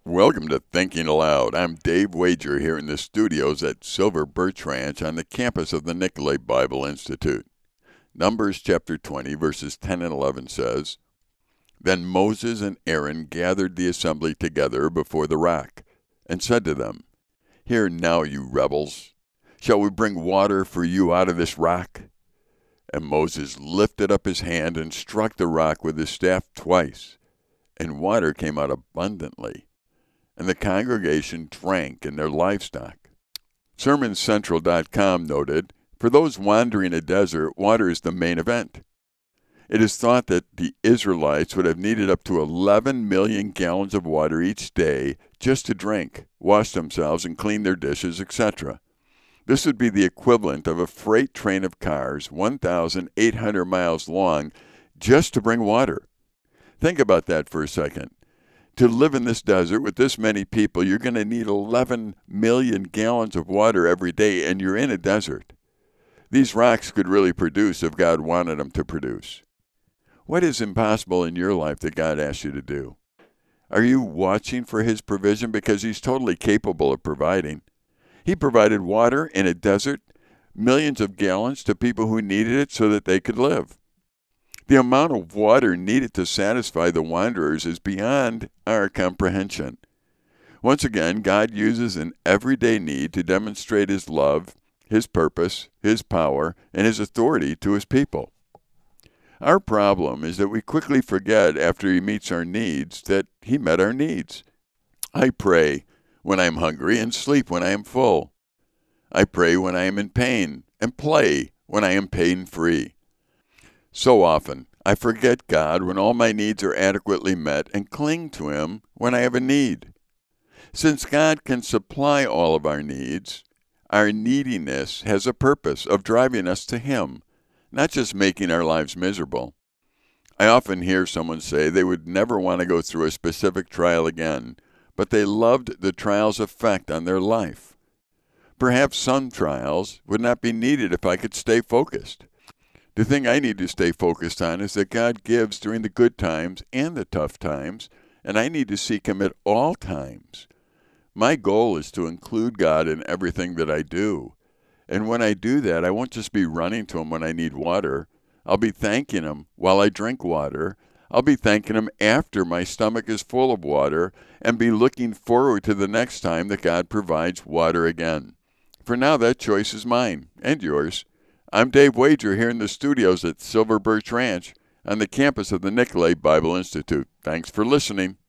Welcome to Thinking Aloud. I'm Dave Wager here in the studios at Silver Birch Ranch on the campus of the Nicolet Bible Institute. Numbers chapter 20, verses 10 and 11 says, Then Moses and Aaron gathered the assembly together before the rock, and said to them, Hear now, you rebels, shall we bring water for you out of this rock? And Moses lifted up his hand and struck the rock with his staff twice, and water came out abundantly. And the congregation drank and their livestock. SermonCentral.com noted, For those wandering a desert, water is the main event. It is thought that the Israelites would have needed up to 11 million gallons of water each day just to drink, wash themselves, and clean their dishes, etc. This would be the equivalent of a freight train of cars 1,800 miles long just to bring water. Think about that for a second. To live in this desert with this many people, you're going to need 11 million gallons of water every day, and you're in a desert. These rocks could really produce if God wanted them to produce. What is impossible in your life that God asks you to do? Are you watching for His provision? Because He's totally capable of providing. He provided water in a desert, millions of gallons to people who needed it so that they could live. The amount of water needed to satisfy the wanderers is beyond our comprehension. Once again, God uses an everyday need to demonstrate His love, His purpose, His power, and His authority to His people. Our problem is that we quickly forget after He meets our needs that He met our needs. I pray when I am hungry and sleep when I am full. I pray when I am in pain and play when I am pain-free. So often, I forget God when all my needs are adequately met and cling to Him when I have a need. Since God can supply all of our needs, our neediness has a purpose of driving us to Him, not just making our lives miserable. I often hear someone say they would never want to go through a specific trial again, but they loved the trial's effect on their life. Perhaps some trials would not be needed if I could stay focused. The thing I need to stay focused on is that God gives during the good times and the tough times, and I need to seek Him at all times. My goal is to include God in everything that I do. And when I do that, I won't just be running to Him when I need water. I'll be thanking Him while I drink water. I'll be thanking Him after my stomach is full of water, and be looking forward to the next time that God provides water again. For now, that choice is mine and yours. I'm Dave Wager here in the studios at Silver Birch Ranch on the campus of the Nicolet Bible Institute. Thanks for listening.